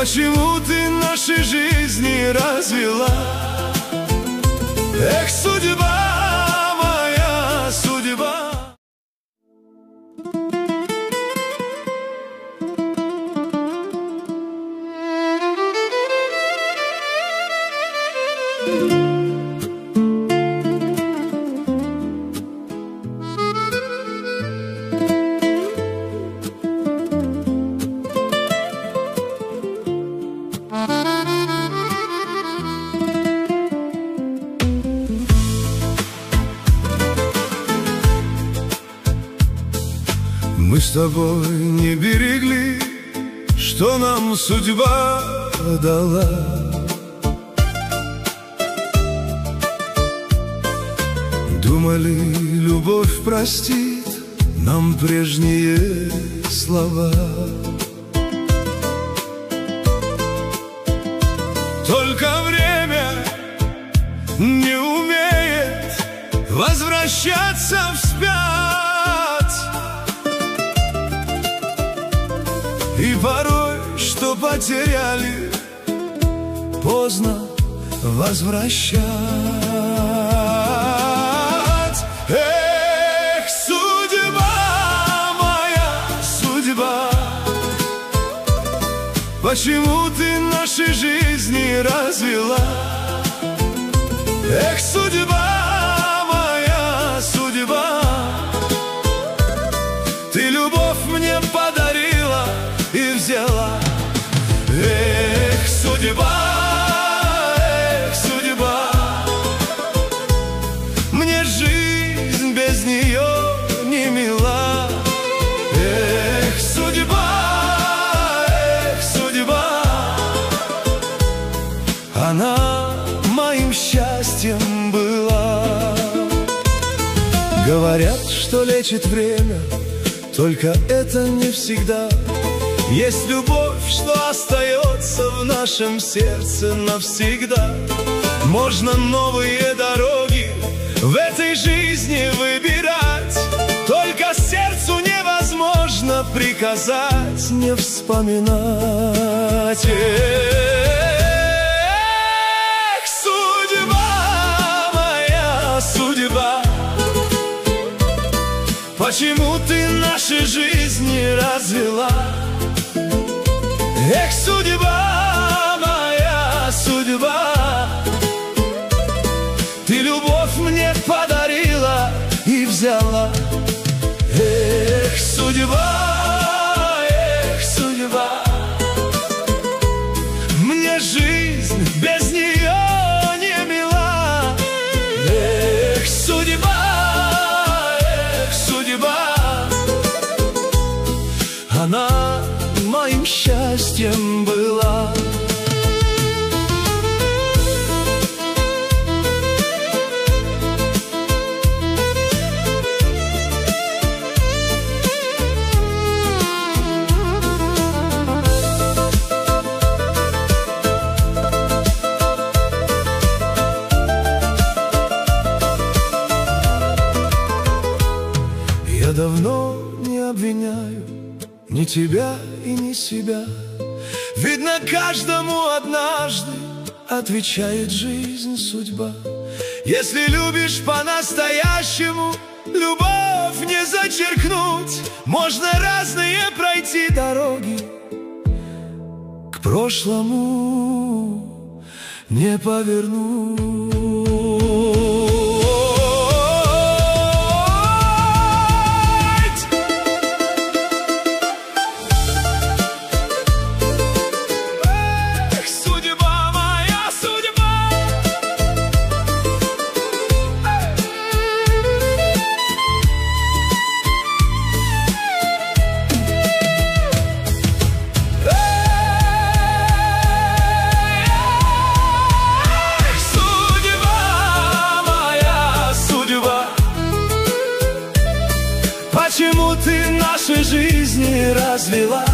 Почему ты наши жизни развела? Эх, судьба, моя судьба. Мы с тобой не берегли, что нам судьба дала. Думали, любовь простит нам прежние слова. Только время не умеет возвращаться вспять. И порой, что потеряли, поздно возвращать. Эх, судьба, моя судьба, почему ты наши жизни развела? Эх, судьба, моя судьба, ты любовь мне подарила и взяла. Эх, судьба, мне жизнь без нее не мила. Эх, судьба, она моим счастьем была. Говорят, что лечит время, только это не всегда. Есть любовь, что остается в нашем сердце навсегда. Можно новые дороги в этой жизни выбирать, только сердцу невозможно приказать не вспоминать. Эх, судьба, моя судьба, почему ты наши жизни развела? Эх, судьба, моя судьба, ты любовь мне подарила и взяла. Эх, судьба, мне жизнь без нее не мила. Эх, судьба, она моим счастьем была. Я давно не обвиняю ни тебя и ни себя. Видно, каждому однажды отвечает жизнь, судьба. Если любишь по-настоящему, любовь не зачеркнуть. Можно разные пройти дороги, к прошлому не повернуть. Почему ты наши жизни развела?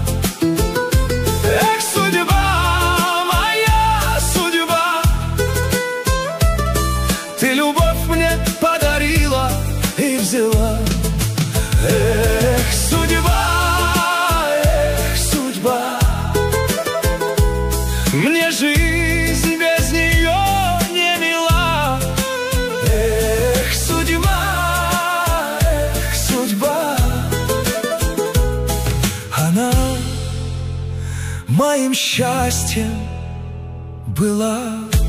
Эх, судьба, моя судьба, ты любовь мне подарила и взяла. Эх, судьба, Мне жизнь без нее не мила. Эх, судьба, эх, судьба. Она моим счастьем была.